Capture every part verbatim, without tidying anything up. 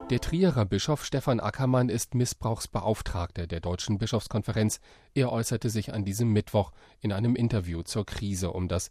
Der Trierer Bischof Stephan Ackermann ist Missbrauchsbeauftragter der Deutschen Bischofskonferenz. Er äußerte sich an diesem Mittwoch in einem Interview zur Krise um das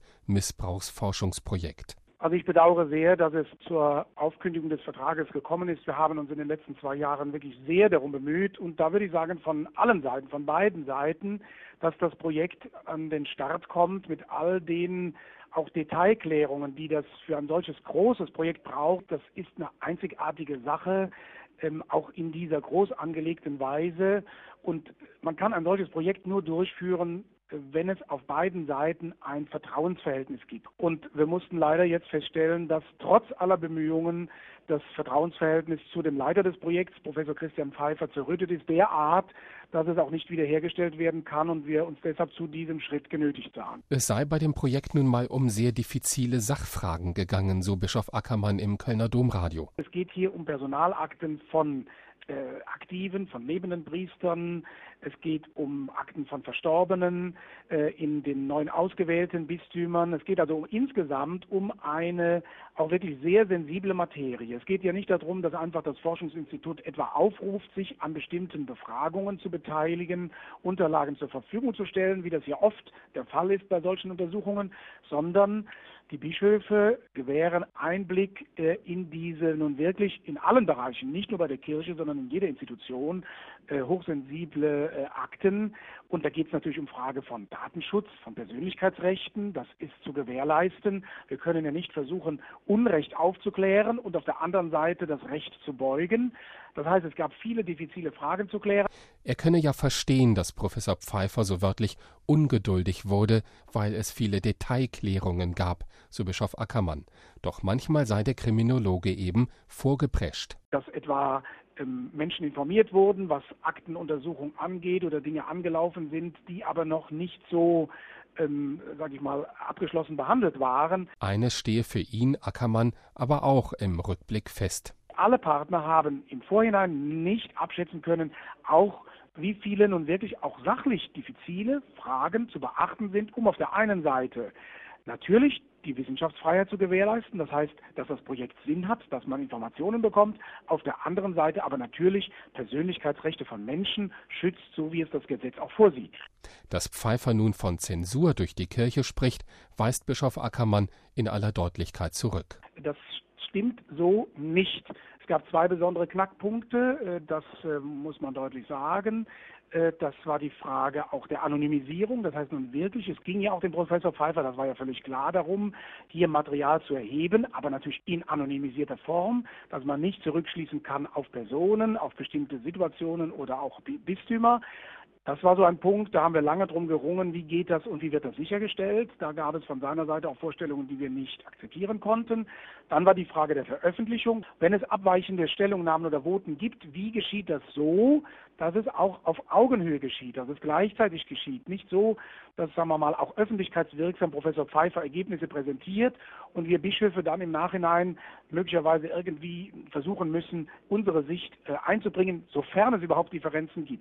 Missbrauchsforschungsprojekt. Also ich bedauere sehr, dass es zur Aufkündigung des Vertrages gekommen ist. Wir haben uns in den letzten zwei Jahren wirklich sehr darum bemüht und da würde ich sagen von allen Seiten, von beiden Seiten, dass das Projekt an den Start kommt mit all den auch Detailklärungen, die das für ein solches großes Projekt braucht. Das ist eine einzigartige Sache, ähm, auch in dieser groß angelegten Weise. Und man kann ein solches Projekt nur durchführen, wenn es auf beiden Seiten ein Vertrauensverhältnis gibt. Und wir mussten leider jetzt feststellen, dass trotz aller Bemühungen das Vertrauensverhältnis zu dem Leiter des Projekts, Professor Christian Pfeiffer, zerrüttet ist, derart, dass es auch nicht wiederhergestellt werden kann und wir uns deshalb zu diesem Schritt genötigt sahen. Es sei bei dem Projekt nun mal um sehr diffizile Sachfragen gegangen, so Bischof Ackermann im Kölner Domradio. Es geht hier um Personalakten von Äh, Aktiven, von lebenden Priestern. Es geht um Akten von Verstorbenen äh, in den neuen ausgewählten Bistümern. Es geht also um, insgesamt um eine auch wirklich sehr sensible Materie. Es geht ja nicht darum, dass einfach das Forschungsinstitut etwa aufruft, sich an bestimmten Befragungen zu beteiligen, Unterlagen zur Verfügung zu stellen, wie das ja oft der Fall ist bei solchen Untersuchungen, sondern die Bischöfe gewähren Einblick äh, in diese nun wirklich in allen Bereichen, nicht nur bei der Kirche, sondern in jeder Institution, äh, hochsensible äh, Akten. Und da geht es natürlich um Frage von Datenschutz, von Persönlichkeitsrechten. Das ist zu gewährleisten. Wir können ja nicht versuchen, Unrecht aufzuklären und auf der anderen Seite das Recht zu beugen. Das heißt, es gab viele diffizile Fragen zu klären. Er könne ja verstehen, dass Professor Pfeiffer so wörtlich ungeduldig wurde, weil es viele Detailklärungen gab, so Bischof Ackermann. Doch manchmal sei der Kriminologe eben vorgeprescht. Dass etwa ähm, Menschen informiert wurden, was Aktenuntersuchung angeht oder Dinge angelaufen sind, die aber noch nicht so, ähm, sage ich mal, abgeschlossen behandelt waren. Eines stehe für ihn, Ackermann, aber auch im Rückblick fest. Alle Partner haben im Vorhinein nicht abschätzen können, auch wie viele nun wirklich auch sachlich diffizile Fragen zu beachten sind, um auf der einen Seite natürlich die Wissenschaftsfreiheit zu gewährleisten, das heißt, dass das Projekt Sinn hat, dass man Informationen bekommt, auf der anderen Seite aber natürlich Persönlichkeitsrechte von Menschen schützt, so wie es das Gesetz auch vorsieht. Dass Pfeiffer nun von Zensur durch die Kirche spricht, weist Bischof Ackermann in aller Deutlichkeit zurück. Das stimmt so nicht. Es gab zwei besondere Knackpunkte, das muss man deutlich sagen. Das war die Frage auch der Anonymisierung. Das heißt nun wirklich, es ging ja auch dem Professor Pfeiffer, das war ja völlig klar darum, hier Material zu erheben, aber natürlich in anonymisierter Form, dass man nicht zurückschließen kann auf Personen, auf bestimmte Situationen oder auch Bistümer. Das war so ein Punkt, da haben wir lange drum gerungen, wie geht das und wie wird das sichergestellt. Da gab es von seiner Seite auch Vorstellungen, die wir nicht akzeptieren konnten. Dann war die Frage der Veröffentlichung. Wenn es abweichende Stellungnahmen oder Voten gibt, wie geschieht das so, dass es auch auf Augenhöhe geschieht, dass es gleichzeitig geschieht. Nicht so, dass, sagen wir mal, auch öffentlichkeitswirksam Professor Pfeiffer Ergebnisse präsentiert und wir Bischöfe dann im Nachhinein möglicherweise irgendwie versuchen müssen, unsere Sicht äh, einzubringen, sofern es überhaupt Differenzen gibt.